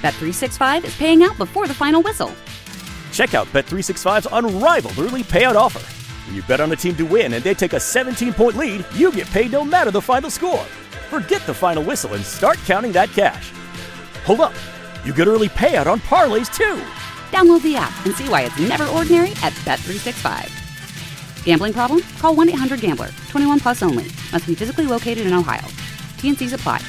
Bet365 is paying out before the final whistle. Check out Bet365's unrivaled early payout offer. When you bet on a team to win and they take a 17-point lead, you get paid no matter the final score. Forget the final whistle and start counting that cash. Hold up. You get early payout on parlays, too. Download the app and see why it's never ordinary at Bet365. Gambling problem? Call 1-800-GAMBLER. 21 plus only. Must be physically located in Ohio. T&Cs apply.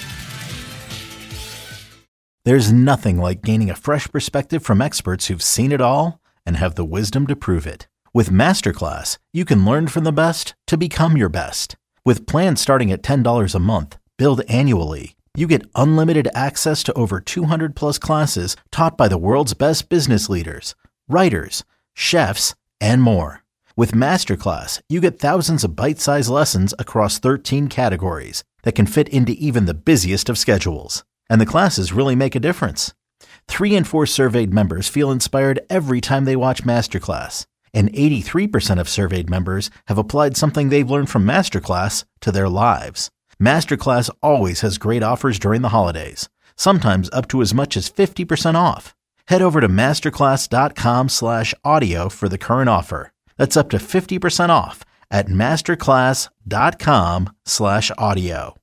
There's nothing like gaining a fresh perspective from experts who've seen it all and have the wisdom to prove it. With Masterclass, you can learn from the best to become your best. With plans starting at $10 a month, billed annually, you get unlimited access to over 200 plus classes taught by the world's best business leaders, writers, chefs, and more. With Masterclass, you get thousands of bite-sized lessons across 13 categories that can fit into even the busiest of schedules. And the classes really make a difference. 3 in 4 surveyed members feel inspired every time they watch Masterclass. And 83% of surveyed members have applied something they've learned from Masterclass to their lives. Masterclass always has great offers during the holidays, sometimes up to as much as 50% off. Head over to masterclass.com/audio for the current offer. That's up to 50% off at masterclass.com/audio.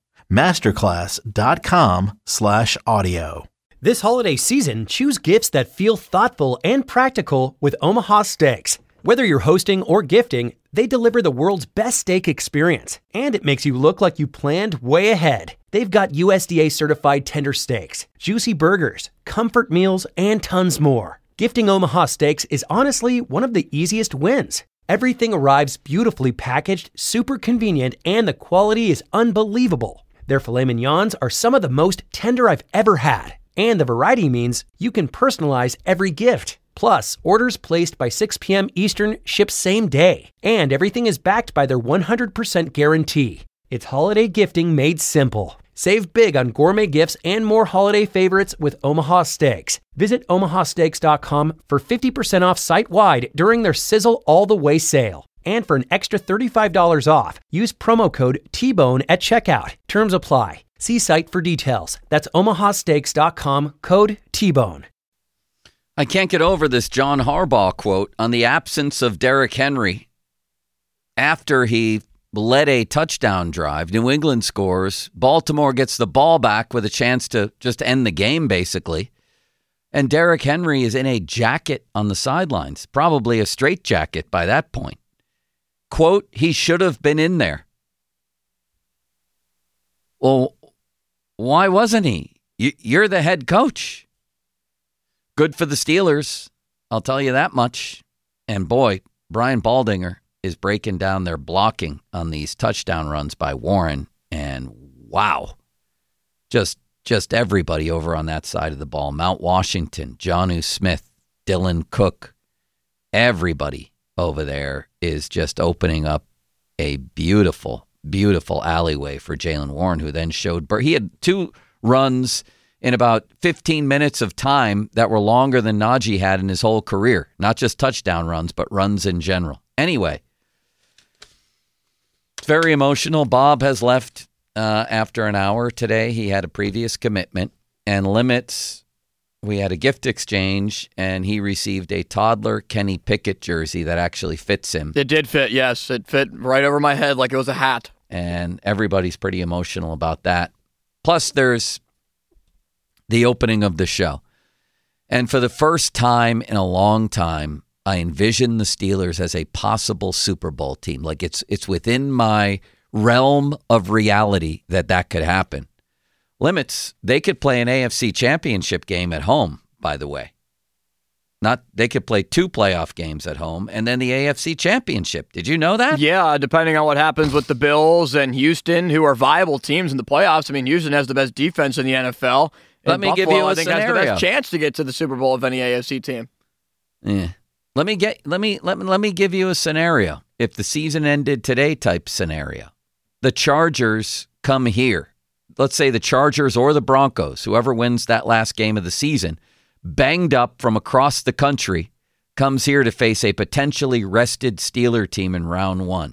masterclass.com/audio. This holiday season, choose gifts that feel thoughtful and practical with Omaha Steaks. Whether you're hosting or gifting, they deliver the world's best steak experience, and it makes you look like you planned way ahead. They've got USDA certified tender steaks, juicy burgers, comfort meals, and tons more. Gifting Omaha Steaks is honestly one of the easiest wins. Everything arrives beautifully packaged, super convenient, and the quality is unbelievable. Their filet mignons are some of the most tender I've ever had, and the variety means you can personalize every gift. Plus, orders placed by 6 p.m. Eastern ship same day, and everything is backed by their 100% guarantee. It's holiday gifting made simple. Save big on gourmet gifts and more holiday favorites with Omaha Steaks. Visit omahasteaks.com for 50% off site-wide during their Sizzle All the Way sale. And for an extra $35 off, use promo code TBONE at checkout. Terms apply. See site for details. That's omahasteaks.com, code TBONE. I can't get over this John Harbaugh quote on the absence of Derrick Henry. After he led a touchdown drive, New England scores, Baltimore gets the ball back with a chance to just end the game, basically. And Derrick Henry is in a jacket on the sidelines, probably a straitjacket by that point. Quote, he should have been in there. Well, why wasn't he? You're the head coach. Good for the Steelers, I'll tell you that much. And boy, Brian Baldinger is breaking down their blocking on these touchdown runs by Warren. And wow, just everybody over on that side of the ball. Mount Washington, Jonnu Smith, Dylan Cook, everybody over there is just opening up a beautiful, beautiful alleyway for Jaylen Warren, who then showed he had 2 runs in about 15 minutes of time that were longer than Najee had in his whole career. Not just touchdown runs, but runs in general. Anyway, it's very emotional. Bob has left after an hour today. He had a previous commitment. And Limits, we had a gift exchange, and he received a toddler Kenny Pickett jersey that actually fits him. It did fit, yes. It fit right over my head like it was a hat. And everybody's pretty emotional about that. Plus, there's the opening of the show. And for the first time in a long time, I envision the Steelers as a possible Super Bowl team. Like it's within my realm of reality that could happen. Limits, they could play an AFC championship game at home, by the way. They could play 2 playoff games at home and then the AFC championship. Did you know that? Yeah, depending on what happens with the Bills and Houston, who are viable teams in the playoffs. I mean, Houston has the best defense in the NFL. Let me give you a scenario. Has the best chance to get to the Super Bowl of any AFC team. Yeah. Let me give you a scenario. If the season ended today type scenario. The Chargers come here. Let's say the Chargers or the Broncos, whoever wins that last game of the season, banged up from across the country, comes here to face a potentially rested Steeler team in round 1.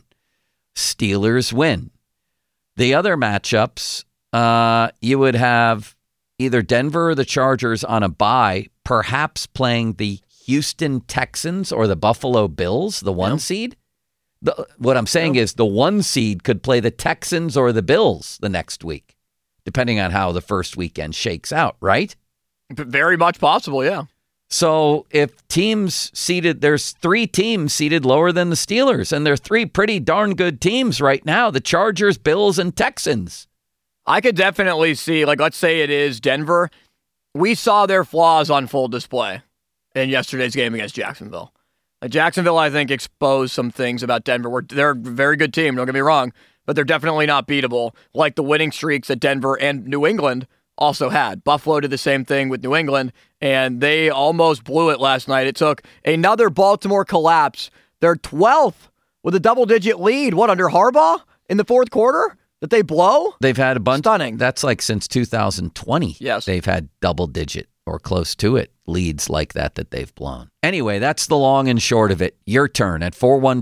Steelers win. The other matchups, you would have either Denver or the Chargers on a bye, perhaps playing the Houston Texans or the Buffalo Bills, the 1 seed. What I'm saying is the 1 seed could play the Texans or the Bills the next week, depending on how the first weekend shakes out, right? Very much possible, yeah. So if teams seeded, there's 3 teams seeded lower than the Steelers, and they're 3 pretty darn good teams right now, the Chargers, Bills, and Texans. I could definitely see, like, let's say it is Denver. We saw their flaws on full display in yesterday's game against Jacksonville. Like, Jacksonville, I think, exposed some things about Denver. Where they're a very good team, don't get me wrong, but they're definitely not beatable, like the winning streaks that Denver and New England also had. Buffalo did the same thing with New England, and they almost blew it last night. It took another Baltimore collapse. They're 12th with a double-digit lead. What, under Harbaugh in the fourth quarter? That they blow? They've had a bunch. Stunning. That's like since 2020. Yes. They've had double-digit or close to it leads like that they've blown. Anyway, that's the long and short of it. Your turn at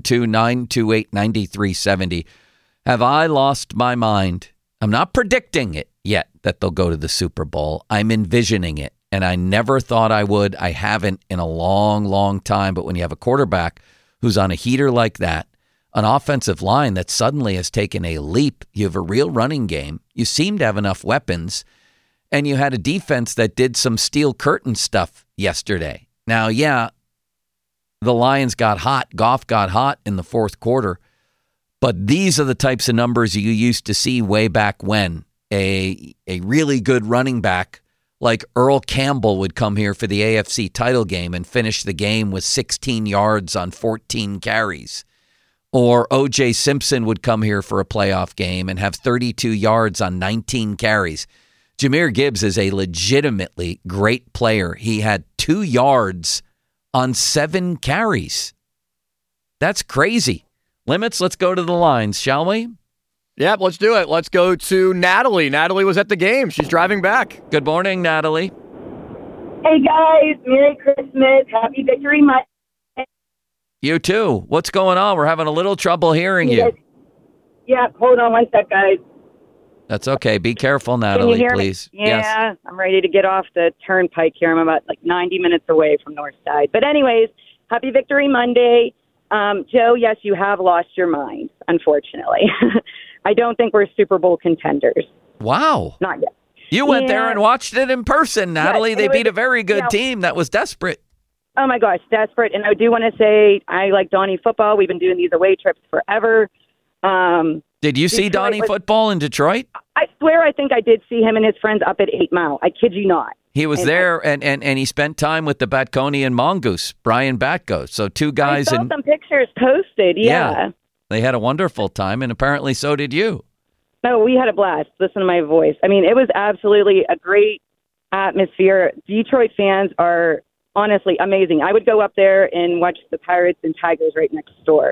412-928-9370. Have I lost my mind? I'm not predicting it yet that they'll go to the Super Bowl. I'm envisioning it, and I never thought I would. I haven't in a long, long time. But when you have a quarterback who's on a heater like that, an offensive line that suddenly has taken a leap, you have a real running game, you seem to have enough weapons, and you had a defense that did some steel curtain stuff yesterday. Now, yeah, the Lions got hot. Goff got hot in the fourth quarter. But these are the types of numbers you used to see way back when. A really good running back like Earl Campbell would come here for the AFC title game and finish the game with 16 yards on 14 carries. Or O.J. Simpson would come here for a playoff game and have 32 yards on 19 carries. Jahmyr Gibbs is a legitimately great player. He had 2 yards on 7 carries. That's crazy. Limits, let's go to the lines, shall we? Yep, let's do it. Let's go to Natalie. Natalie was at the game. She's driving back. Good morning, Natalie. Hey, guys. Merry Christmas. Happy Victory Monday. You too. What's going on? We're having a little trouble hearing you. Yeah, hold on one sec, guys. That's okay. Be careful, Natalie, please. Yeah, yes. I'm ready to get off the turnpike here. I'm about 90 minutes away from North Side. But anyways, happy Victory Monday. Joe, yes, you have lost your mind, unfortunately. I don't think we're Super Bowl contenders. Wow. Not yet. You went there and watched it in person, Natalie. Yes, they beat a very good team that was desperate. Oh, my gosh, desperate. And I do want to say I like Donnie football. We've been doing these away trips forever. Did you see Donnie football in Detroit? I swear I think I did see him and his friends up at 8 Mile. I kid you not. He was there, and he spent time with the Batconian Mongoose, Brian Batko. So 2 guys. I saw some pictures posted, yeah. They had a wonderful time, and apparently so did you. No, we had a blast. Listen to my voice. I mean, it was absolutely a great atmosphere. Detroit fans are honestly amazing. I would go up there and watch the Pirates and Tigers right next door.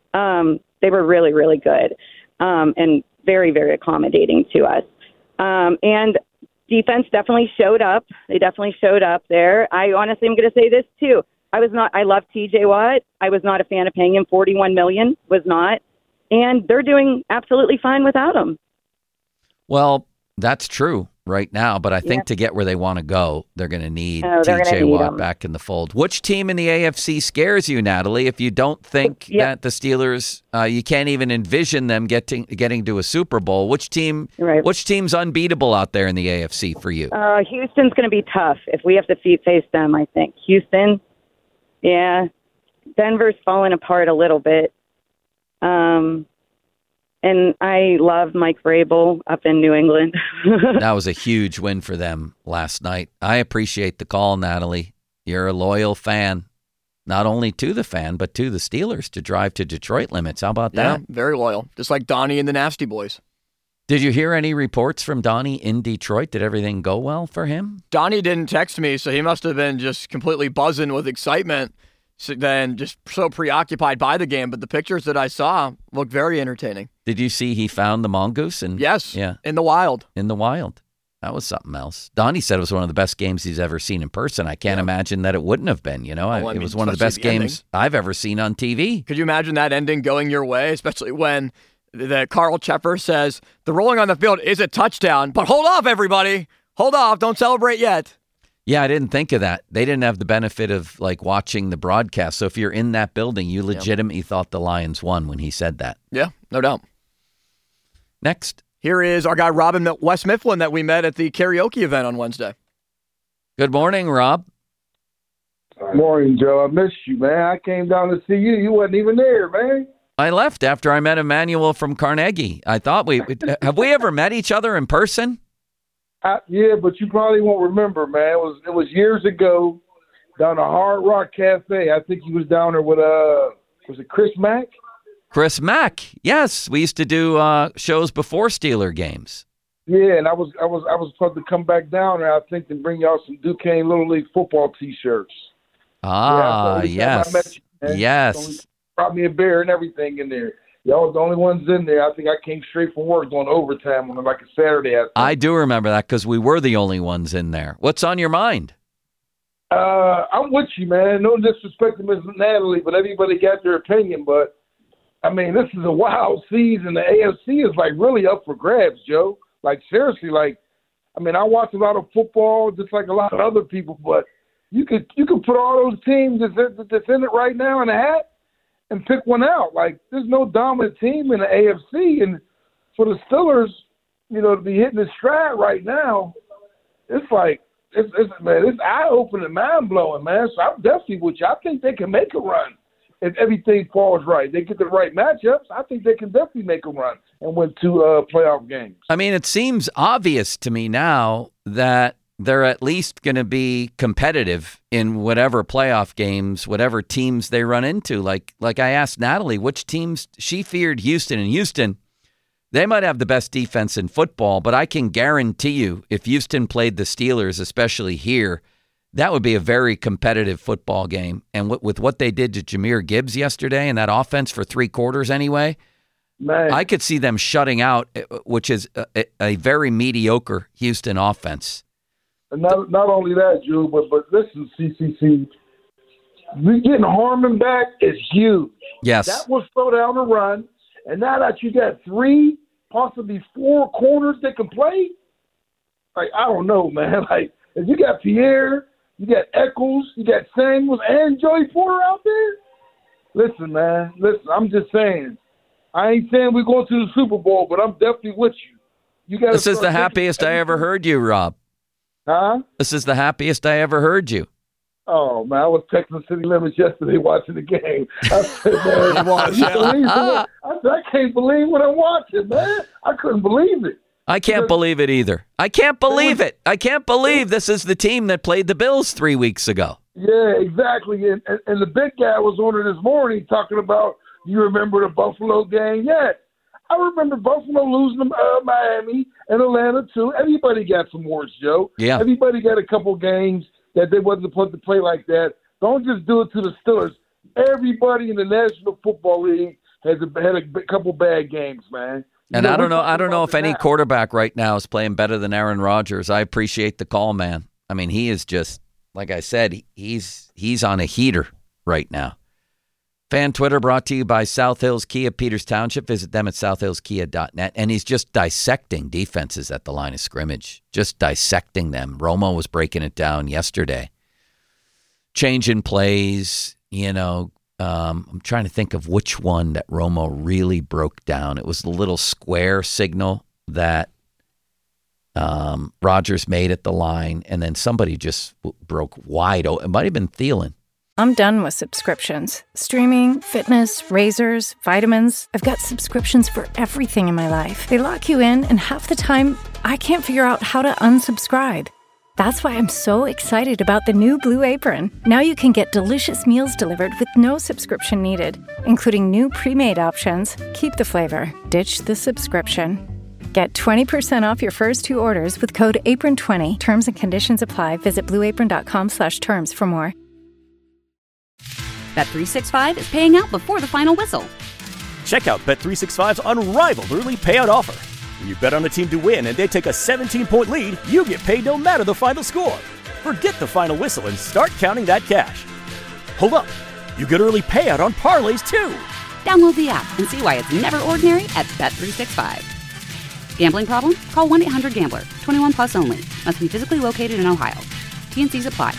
They were really, really good and very, very accommodating to us. And defense definitely showed up. They definitely showed up there. I honestly am going to say this, too. I love TJ Watt. I was not a fan of paying him $41 million, was not. And they're doing absolutely fine without him. Well, that's true right now, but I think to get where they want to go, they're going to need TJ Watt back in the fold. Which team in the AFC scares you, Natalie, if you don't think that the Steelers, you can't even envision them getting to a Super Bowl? Which team's unbeatable out there in the AFC for you? Houston's going to be tough if we have to face them, I think. Houston, yeah. Denver's falling apart a little bit. And I love Mike Vrabel up in New England. That was a huge win for them last night. I appreciate the call, Natalie. You're a loyal fan, not only to the fan, but to the Steelers to drive to Detroit Limits. How about that? Yeah, very loyal. Just like Donnie and the Nasty Boys. Did you hear any reports from Donnie in Detroit? Did everything go well for him? Donnie didn't text me, so he must have been just completely buzzing with excitement. Then just so preoccupied by the game, but the pictures that I saw look very entertaining. Did you see he found the mongoose? Yes, in the wild. In the wild. That was something else. Donnie said it was one of the best games he's ever seen in person. I can't imagine that it wouldn't have been. It was one of the best games I've ever seen on TV. Could you imagine that ending going your way, especially when the Carl Cheffer says, the rolling on the field is a touchdown, but hold off, everybody. Hold off. Don't celebrate yet. Yeah, I didn't think of that. They didn't have the benefit of like watching the broadcast. So if you're in that building, you legitimately thought the Lions won when he said that. Yeah, no doubt. Next. Here is our guy, Robin West Mifflin, that we met at the karaoke event on Wednesday. Good morning, Rob. Morning, Joe. I missed you, man. I came down to see you. You wasn't even there, man. I left after I met Emmanuel from Carnegie. I thought have we ever met each other in person? Yeah, but you probably won't remember, man. It was years ago down at Hard Rock Cafe. I think he was down there with was it Chris Mack? Chris Mack. Yes, we used to do shows before Steeler games. Yeah, and I was supposed to come back down there, I think, to bring y'all some Duquesne Little League football T-shirts. Ah, yes. Yes. Brought me a beer and everything in there. Y'all was the only ones in there. I think I came straight from work going overtime on like a Saturday. I do remember that because we were the only ones in there. What's on your mind? I'm with you, man. No disrespect to Miss Natalie, but everybody got their opinion. But, I mean, this is a wild season. The AFC is, like, really up for grabs, Joe. Like, seriously, like, I mean, I watch a lot of football just like a lot of other people, but you could put all those teams that's in it right now in a hat and pick one out. Like, there's no dominant team in the AFC. And for the Steelers, you know, to be hitting the stride right now, it's like, it's eye-opening, mind-blowing, man. So I'm definitely with you. I think they can make a run if everything falls right. They get the right matchups. I think they can definitely make a run and win 2 playoff games. I mean, it seems obvious to me now that they're at least going to be competitive in whatever playoff games, whatever teams they run into. Like I asked Natalie, which teams she feared Houston. And Houston, they might have the best defense in football, but I can guarantee you if Houston played the Steelers, especially here, that would be a very competitive football game. And with what they did to Jahmyr Gibbs yesterday and that offense for 3 quarters anyway, man, I could see them shutting out, which is a very mediocre Houston offense. And not only that, Drew, but listen, CCC, we getting Harmon back is huge. Yes. That will slow down the run. And now that you got 3, possibly 4 corners that can play, like, I don't know, man. Like, if you got Pierre, you got Eccles, you got Samuels, and Joey Porter out there, listen, man. Listen, I'm just saying. I ain't saying we're going to the Super Bowl, but I'm definitely with you. This is the happiest I ever heard you, Rob. Huh? This is the happiest I ever heard you. Oh, man, I was texting City Limits yesterday watching the game. I said, man, I can't believe what I'm watching, man. I couldn't believe it. I can't believe it either. I can't believe it. I can't believe this is the team that played the Bills 3 weeks ago. Yeah, exactly. And the big guy was on it this morning talking about, you remember the Buffalo game? Yeah. I remember Buffalo losing to Miami and Atlanta, too. Everybody got some words, Joe. Yeah. Everybody got a couple games that they wasn't supposed to play like that. Don't just do it to the Steelers. Everybody in the National Football League had a couple bad games, man. And I don't know if any quarterback right now is playing better than Aaron Rodgers. I appreciate the call, man. I mean, he is just, like I said, he's on a heater right now. Fan Twitter brought to you by South Hills Kia, Peters Township. Visit them at southhillskia.net. And he's just dissecting defenses at the line of scrimmage, just dissecting them. Romo was breaking it down yesterday. Changing plays, you know. I'm trying to think of which one that Romo really broke down. It was the little square signal that Rodgers made at the line, and then somebody just broke wide open. It might have been Thielen. I'm done with subscriptions. Streaming, fitness, razors, vitamins. I've got subscriptions for everything in my life. They lock you in, and half the time, I can't figure out how to unsubscribe. That's why I'm so excited about the new Blue Apron. Now you can get delicious meals delivered with no subscription needed, including new pre-made options. Keep the flavor, ditch the subscription. Get 20% off your first 2 orders with code APRON20. Terms and conditions apply. Visit blueapron.com/terms for more. Bet365 is paying out before the final whistle. Check out Bet365's unrivaled early payout offer. When you bet on a team to win and they take a 17-point lead, you get paid no matter the final score. Forget the final whistle and start counting that cash. Hold up. You get early payout on parlays, too. Download the app and see why it's never ordinary at Bet365. Gambling problem? Call 1-800-GAMBLER. 21 plus only. Must be physically located in Ohio. T&Cs apply.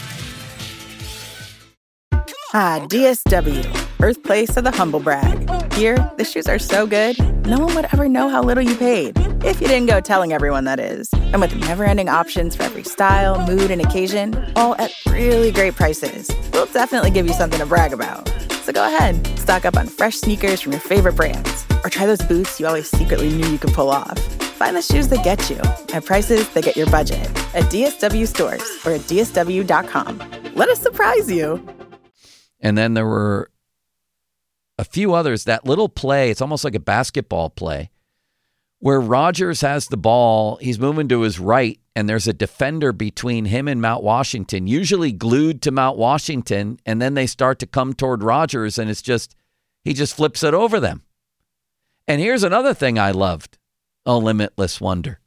DSW, birthplace of the humble brag. Here, the shoes are so good, no one would ever know how little you paid. If you didn't go telling everyone, that is. And with never-ending options for every style, mood, and occasion, all at really great prices, we'll definitely give you something to brag about. So go ahead, stock up on fresh sneakers from your favorite brands, or try those boots you always secretly knew you could pull off. Find the shoes that get you at prices that get your budget at DSW stores or at DSW.com. Let us surprise you. And then there were a few others. That little play, it's almost like a basketball play, where Rodgers has the ball, he's moving to his right, and there's a defender between him and Mount Washington, usually glued to Mount Washington, and then they start to come toward Rodgers, and he just flips it over them. And here's another thing I loved. Oh, limitless wonder.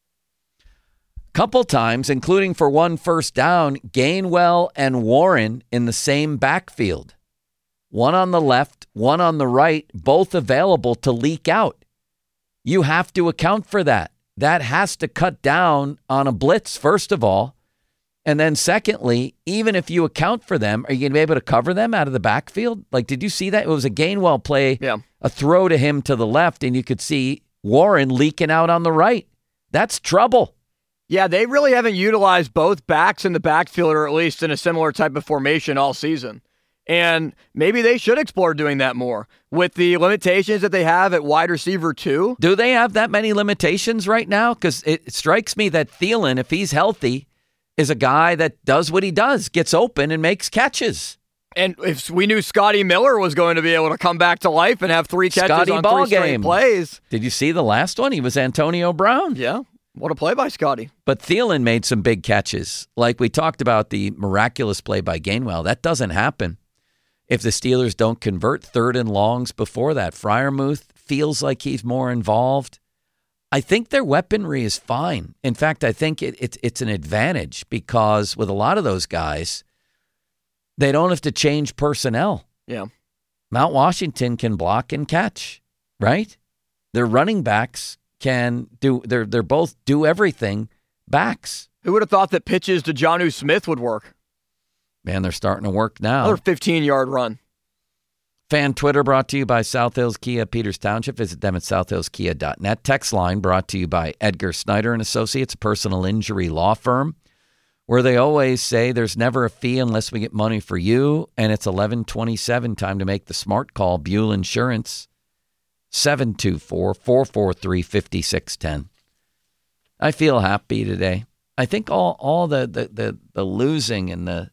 Couple times, including for one first down, Gainwell and Warren in the same backfield. One on the left, one on the right, both available to leak out. You have to account for that. That has to cut down on a blitz, first of all. And then secondly, even if you account for them, are you going to be able to cover them out of the backfield? Like, did you see that? It was a Gainwell play, a throw to him to the left, and you could see Warren leaking out on the right. That's trouble. Yeah, they really haven't utilized both backs in the backfield, or at least in a similar type of formation all season. And maybe they should explore doing that more with the limitations that they have at wide receiver too. Do they have that many limitations right now? Because it strikes me that Thielen, if he's healthy, is a guy that does what he does, gets open and makes catches. And if we knew Scotty Miller was going to be able to come back to life and have 3 catches on 3 straight plays. Did you see the last one? He was Antonio Brown. Yeah. What a play by Scotty. But Thielen made some big catches. Like we talked about the miraculous play by Gainwell. That doesn't happen if the Steelers don't convert 3rd and longs before that. Freiermuth feels like he's more involved. I think their weaponry is fine. In fact, I think it's an advantage because with a lot of those guys, they don't have to change personnel. Yeah. Mount Washington can block and catch, right? Their running backs can do, they're both do everything backs. Who would have thought that pitches to Jonnu Smith would work? Man, they're starting to work now. Another 15-yard run. Fan Twitter brought to you by South Hills Kia, Peters Township. Visit them at southhillskia.net. Text line brought to you by Edgar Snyder and Associates, a personal injury law firm, where they always say there's never a fee unless we get money for you, and it's 11:27, time to make the smart call. Buell Insurance, 724-443-5610. I feel happy today. I think all the losing and the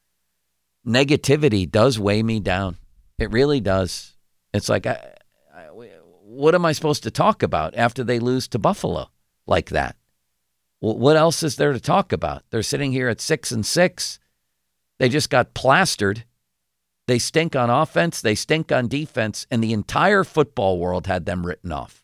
negativity does weigh me down. It really does. It's like, what am I supposed to talk about after they lose to Buffalo like that? Well, what else is there to talk about? They're sitting here at 6-6. They just got plastered. They stink on offense. They stink on defense. And the entire football world had them written off.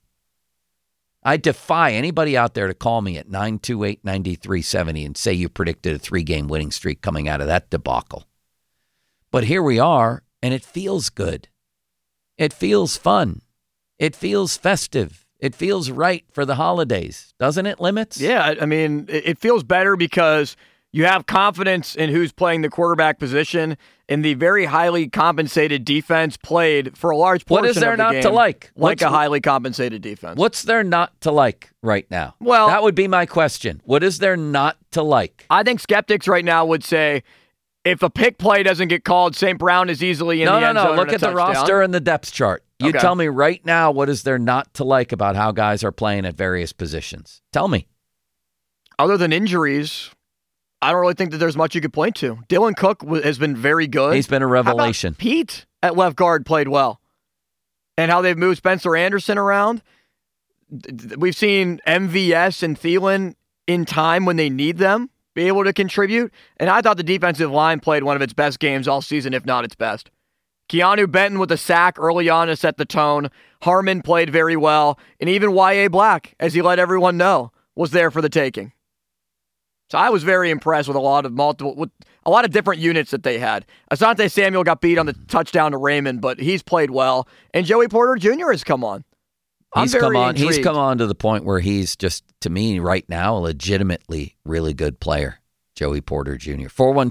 I defy anybody out there to call me at 928-9370 and say you predicted a 3-game winning streak coming out of that debacle. But here we are, and it feels good. It feels fun. It feels festive. It feels right for the holidays. Doesn't it, Limits? Yeah, I mean, it feels better because you have confidence in who's playing the quarterback position, and the very highly compensated defense played for a large portion of the game. What is there not to like? Like a highly compensated defense. What's there not to like right now? Well, that would be my question. What is there not to like? I think skeptics right now would say, if a pick play doesn't get called, St. Brown is easily in the end zone. No. Look at the roster and the depth chart. You tell me right now, what is there not to like about how guys are playing at various positions? Tell me. Other than injuries, I don't really think that there's much you could point to. Dylan Cook has been very good. He's been a revelation. How about Pete at left guard played well. And how they've moved Spencer Anderson around. We've seen MVS and Thielen in time when they need them be able to contribute. And I thought the defensive line played one of its best games all season, if not its best. Keanu Benton with a sack early on to set the tone. Harmon played very well. And even Y.A. Black, as he let everyone know, was there for the taking. So I was very impressed with a lot of different units that they had. Asante Samuel got beat on the touchdown to Raymond, but he's played well. And Joey Porter Jr. has come on. He's come on to the point where he's just, to me right now, a legitimately really good player. Joey Porter Jr.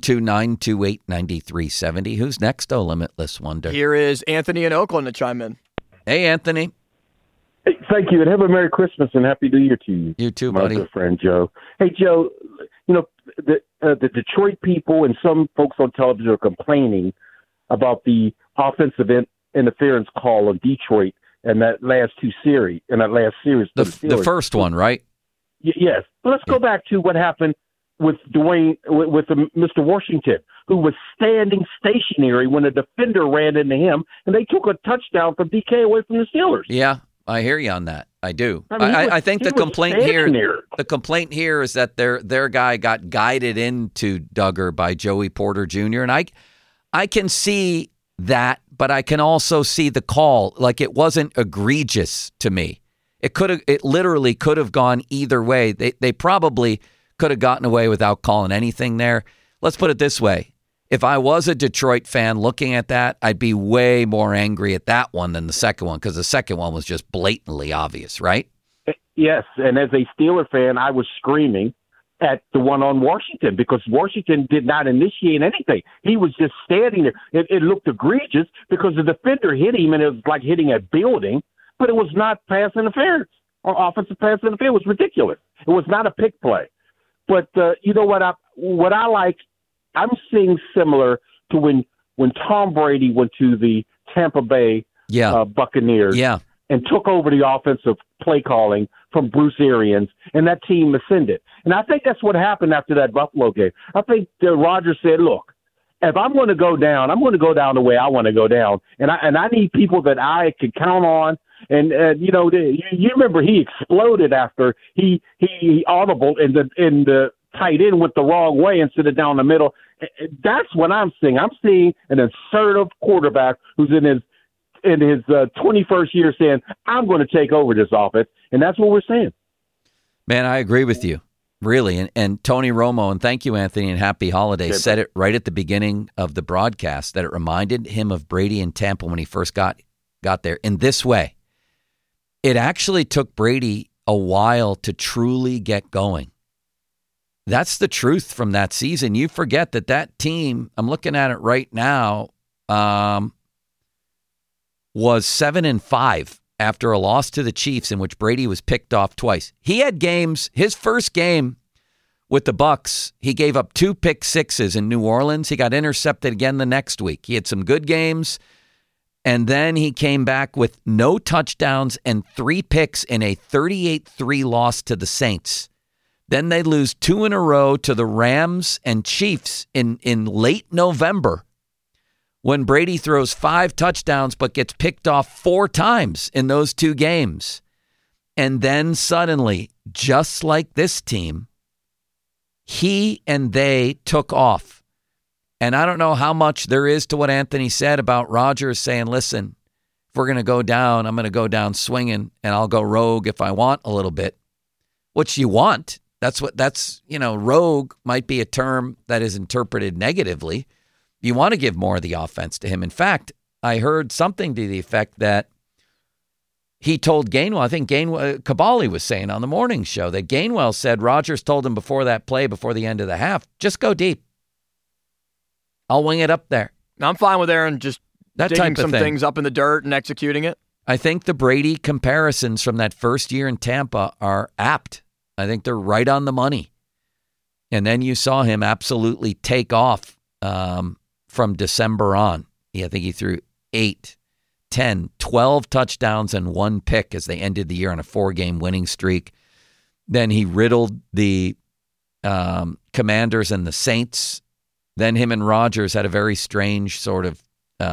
412-928-9370. Who's next, oh Limitless Wonder? Here is Anthony in Oakland to chime in. Hey, Anthony. Hey, thank you, and have a Merry Christmas and Happy New Year to you. You too, my buddy. good friend Joe. Hey, Joe, the Detroit people and some folks on television are complaining about the offensive interference call on Detroit in that last series. The first one, right? Yes. But let's go back to what happened with Dwayne, with Mr. Washington, who was standing stationary when a defender ran into him, and they took a touchdown from DK away from the Steelers. Yeah, I hear you on that. I do. I think the complaint here is that their guy got guided into Duggar by Joey Porter Jr. And I can see that, but I can also see the call. Like, it wasn't egregious to me. It literally could have gone either way. They probably could have gotten away without calling anything there. Let's put it this way. If I was a Detroit fan looking at that, I'd be way more angry at that one than the second one, because the second one was just blatantly obvious, right? Yes, and as a Steeler fan, I was screaming at the one on Washington because Washington did not initiate anything. He was just standing there. It looked egregious because the defender hit him, and it was like hitting a building, but it was not pass interference or offensive pass interference. It was ridiculous. It was not a pick play. But you know what I like, I'm seeing similar to when Tom Brady went to the Tampa Bay Buccaneers and took over the offensive play calling from Bruce Arians, and that team ascended. And I think that's what happened after that Buffalo game. I think Rodgers said, look, if I'm going to go down, I'm going to go down the way I want to go down. And I need people that I can count on. And you remember he exploded after he audible in the tight end went the wrong way instead of down the middle. That's what I'm seeing. I'm seeing an assertive quarterback who's in his 21st year saying, I'm going to take over this offense. And that's what we're saying. Man, I agree with you, really. And Tony Romo, and thank you, Anthony, and happy holidays, said it right at the beginning of the broadcast that it reminded him of Brady in Tampa when he first got there in this way. It actually took Brady a while to truly get going. That's the truth from that season. You forget that team, I'm looking at it right now, was 7-5 after a loss to the Chiefs in which Brady was picked off twice. He had games, his first game with the Bucs, he gave up 2 pick sixes in New Orleans. He got intercepted again the next week. He had some good games. And then he came back with no touchdowns and 3 picks in a 38-3 loss to the Saints. Then they lose 2 in a row to the Rams and Chiefs in late November when Brady throws 5 touchdowns but gets picked off 4 times in those 2 games. And then suddenly, just like this team, he and they took off. And I don't know how much there is to what Anthony said about Rodgers saying, listen, if we're going to go down, I'm going to go down swinging, and I'll go rogue if I want a little bit, which you want. Rogue might be a term that is interpreted negatively. You want to give more of the offense to him. In fact, I heard something to the effect that he told Gainwell, I think Kabali was saying on the morning show, that Gainwell said Rodgers told him before that play, before the end of the half, just go deep. I'll wing it up there. I'm fine with Aaron just digging some things up in the dirt and executing it. I think the Brady comparisons from that first year in Tampa are apt. I think they're right on the money. And then you saw him absolutely take off from December on. I think he threw 8, 10, 12 touchdowns and 1 pick as they ended the year on a 4-game winning streak. Then he riddled the Commanders and the Saints. Then him and Rodgers had a very strange sort of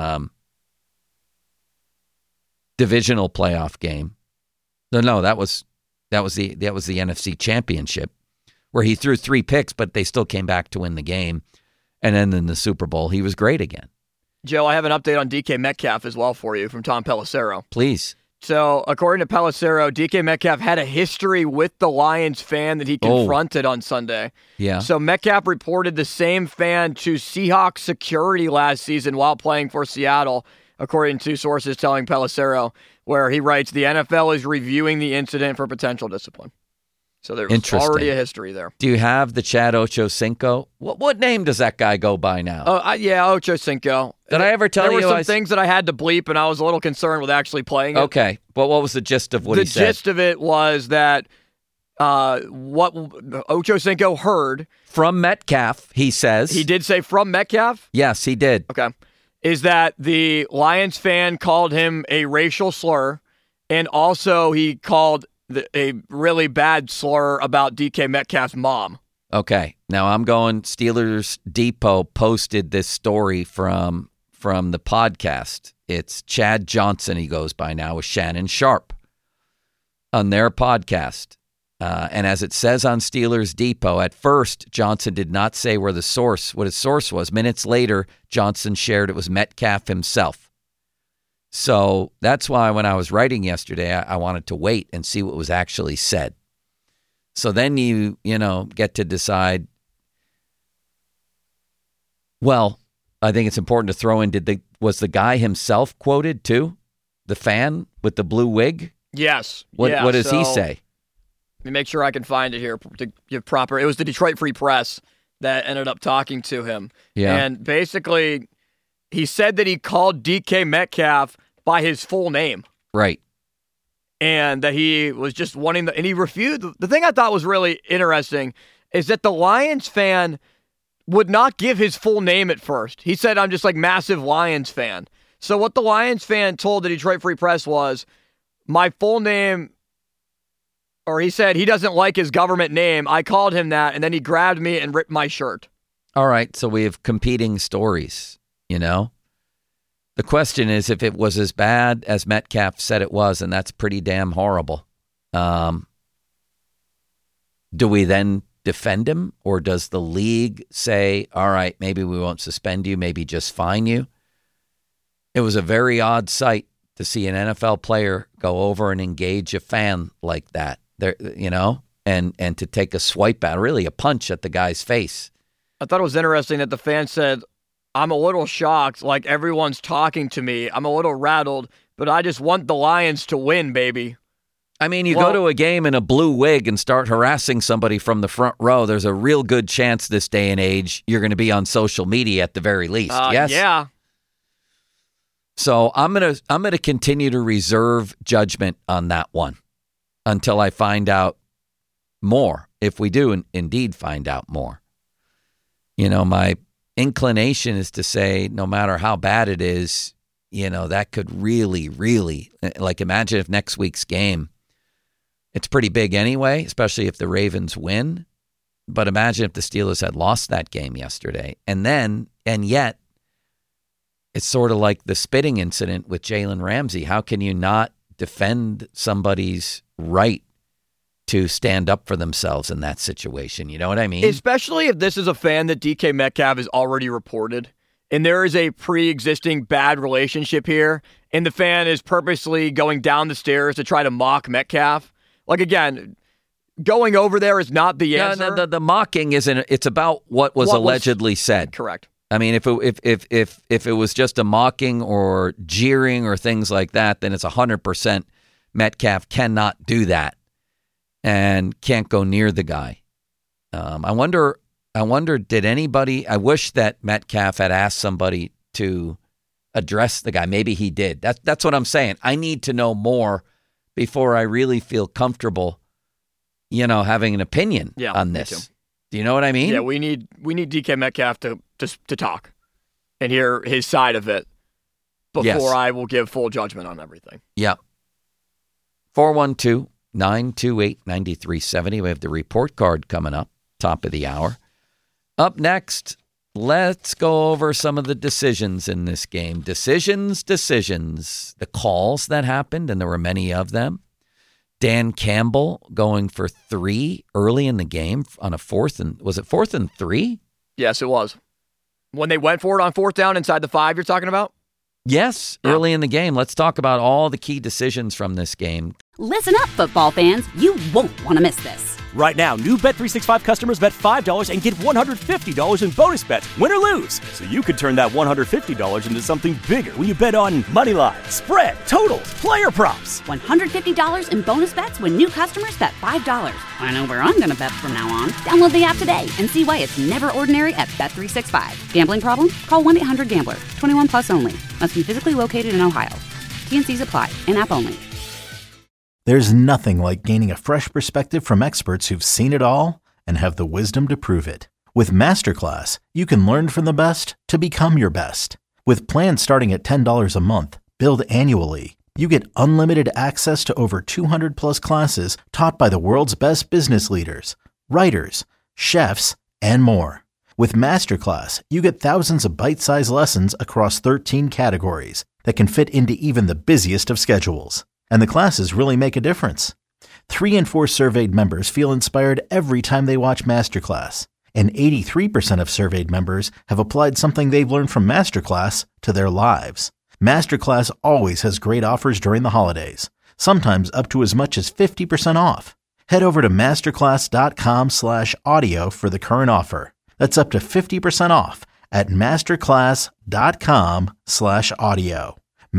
divisional playoff game. No, that was the NFC Championship where he threw 3 picks, but they still came back to win the game. And then in the Super Bowl, he was great again. Joe, I have an update on DK Metcalf as well for you from Tom Pelissero. Please. So, according to Pelissero, DK Metcalf had a history with the Lions fan that he confronted on Sunday. Yeah. So, Metcalf reported the same fan to Seahawks security last season while playing for Seattle. according to sources telling Pelissero, where he writes, the NFL is reviewing the incident for potential discipline. So there's already a history there. Do you have the Chad Ochocinco? What name does that guy go by now? Ochocinco. Did I ever tell you? There were some things that I had to bleep, and I was a little concerned with actually playing it. Okay, but what was the gist of what he said? The gist of it was that what Ochocinco heard from Metcalf, he says. He did say from Metcalf? Yes, he did. Okay. Is that the Lions fan called him a racial slur, and also he called a really bad slur about DK Metcalf's mom. Okay. Now I'm going, Steelers Depot posted this story from the podcast. It's Chad Johnson, he goes by now, with Shannon Sharp on their podcast. And as it says on Steelers Depot, at first, Johnson did not say what his source was. Minutes later, Johnson shared it was Metcalf himself. So that's why when I was writing yesterday, I wanted to wait and see what was actually said. So then you get to decide. Well, I think it's important to throw in, was the guy himself quoted too? The fan with the blue wig? Yes. What does he say? Let me make sure I can find it here to give proper. It was the Detroit Free Press that ended up talking to him. Yeah. And basically, he said that he called DK Metcalf by his full name. Right. And that he was just wanting and he refused. The thing I thought was really interesting is that the Lions fan would not give his full name at first. He said, I'm just like massive Lions fan. So what the Lions fan told the Detroit Free Press was, my full name, or he said he doesn't like his government name. I called him that, and then he grabbed me and ripped my shirt. All right, so we have competing stories. The question is if it was as bad as Metcalf said it was, and that's pretty damn horrible. Do we then defend him, or does the league say, all right, maybe we won't suspend you, maybe just fine you? It was a very odd sight to see an NFL player go over and engage a fan like that, and to take a swipe at, really a punch at the guy's face. I thought it was interesting that the fan said, I'm a little shocked, like everyone's talking to me. I'm a little rattled, but I just want the Lions to win, baby. I mean, you go to a game in a blue wig and start harassing somebody from the front row, there's a real good chance this day and age you're going to be on social media at the very least. Yes? Yeah. So I'm gonna continue to reserve judgment on that one until I find out more, if we do indeed find out more. My inclination is to say, no matter how bad it is, that could really, really, like, imagine if next week's game, it's pretty big anyway, especially if the Ravens win. But imagine if the Steelers had lost that game yesterday. And yet, it's sort of like the spitting incident with Jalen Ramsey. How can you not defend somebody's right to stand up for themselves in that situation? You know what I mean? Especially if this is a fan that DK Metcalf has already reported, and there is a pre-existing bad relationship here, and the fan is purposely going down the stairs to try to mock Metcalf. Like, again, going over there is not the answer. No, the mocking isn't. It's about what was allegedly said. Correct. I mean, if it was just a mocking or jeering or things like that, then it's 100% Metcalf cannot do that and can't go near the guy. I wonder, did anybody? I wish that Metcalf had asked somebody to address the guy. Maybe he did. That's what I'm saying. I need to know more before I really feel comfortable, having an opinion on this. Do you know what I mean? Yeah, we need DK Metcalf to talk and hear his side of it before I will give full judgment on everything. Yeah. 412-928-9370. We have the report card coming up, top of the hour. Up next, let's go over some of the decisions in this game. Decisions. The calls that happened, and there were many of them. Dan Campbell going for 3 early in the game on a 4th and, was it 4th and 3? Yes, it was. When they went for it on 4th down inside the 5 you're talking about? Yes, early in the game. Let's talk about all the key decisions from this game. Listen up, football fans. You won't want to miss this. Right now, new Bet365 customers bet $5 and get $150 in bonus bets, win or lose. So you could turn that $150 into something bigger when you bet on money line, spread, totals, player props. $150 in bonus bets when new customers bet $5. I know where I'm going to bet from now on. Download the app today and see why it's never ordinary at Bet365. Gambling problem? Call 1-800-GAMBLER. 21 plus only. Must be physically located in Ohio. T&Cs apply. In-app only. There's nothing like gaining a fresh perspective from experts who've seen it all and have the wisdom to prove it. With Masterclass, you can learn from the best to become your best. With plans starting at $10 a month, billed annually, you get unlimited access to over 200 plus classes taught by the world's best business leaders, writers, chefs, and more. With Masterclass, you get thousands of bite-sized lessons across 13 categories that can fit into even the busiest of schedules. And the classes really make a difference. 3 in 4 surveyed members feel inspired every time they watch Masterclass. And 83% of surveyed members have applied something they've learned from Masterclass to their lives. Masterclass always has great offers during the holidays, sometimes up to as much as 50% off. Head over to masterclass.com/audio for the current offer. That's up to 50% off at masterclass.com/audio.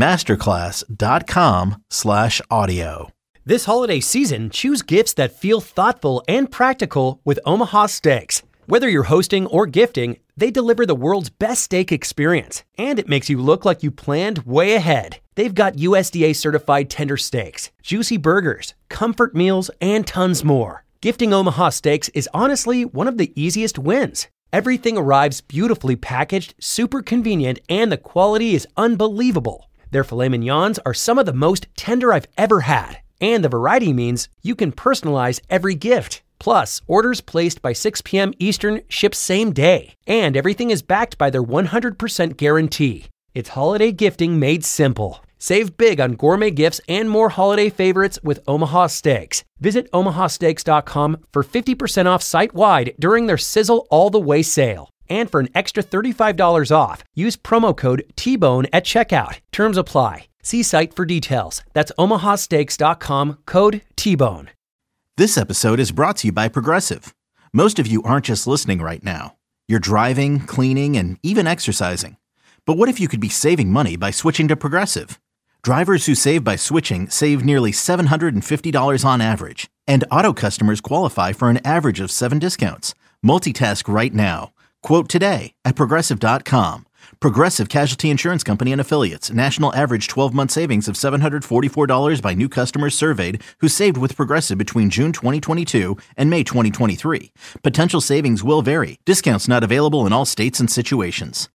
masterclass.com/audio. This holiday season, choose gifts that feel thoughtful and practical with Omaha Steaks. Whether you're hosting or gifting, they deliver the world's best steak experience, and it makes you look like you planned way ahead. They've got USDA certified tender steaks, juicy burgers, comfort meals, and tons more. Gifting Omaha Steaks is honestly one of the easiest wins. Everything arrives beautifully packaged, super convenient, and the quality is unbelievable. Their filet mignons are some of the most tender I've ever had, and the variety means you can personalize every gift. Plus, orders placed by 6 p.m. Eastern ship same day, and everything is backed by their 100% guarantee. It's holiday gifting made simple. Save big on gourmet gifts and more holiday favorites with Omaha Steaks. Visit omahasteaks.com for 50% off site-wide during their Sizzle All the Way sale. And for an extra $35 off, use promo code TBONE at checkout. Terms apply. See site for details. That's omahasteaks.com, code TBONE. This episode is brought to you by Progressive. Most of you aren't just listening right now. You're driving, cleaning, and even exercising. But what if you could be saving money by switching to Progressive? Drivers who save by switching save nearly $750 on average. And auto customers qualify for an average of 7 discounts. Multitask right now. Quote today at Progressive.com. Progressive Casualty Insurance Company and Affiliates. National average 12-month savings of $744 by new customers surveyed who saved with Progressive between June 2022 and May 2023. Potential savings will vary. Discounts not available in all states and situations.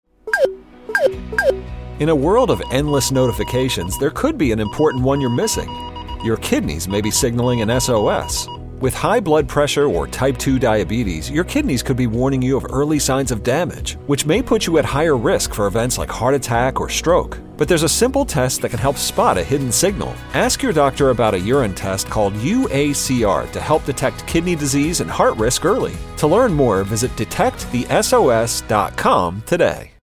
In a world of endless notifications, there could be an important one you're missing. Your kidneys may be signaling an SOS. With high blood pressure or type 2 diabetes, your kidneys could be warning you of early signs of damage, which may put you at higher risk for events like heart attack or stroke. But there's a simple test that can help spot a hidden signal. Ask your doctor about a urine test called UACR to help detect kidney disease and heart risk early. To learn more, visit detectthesos.com today.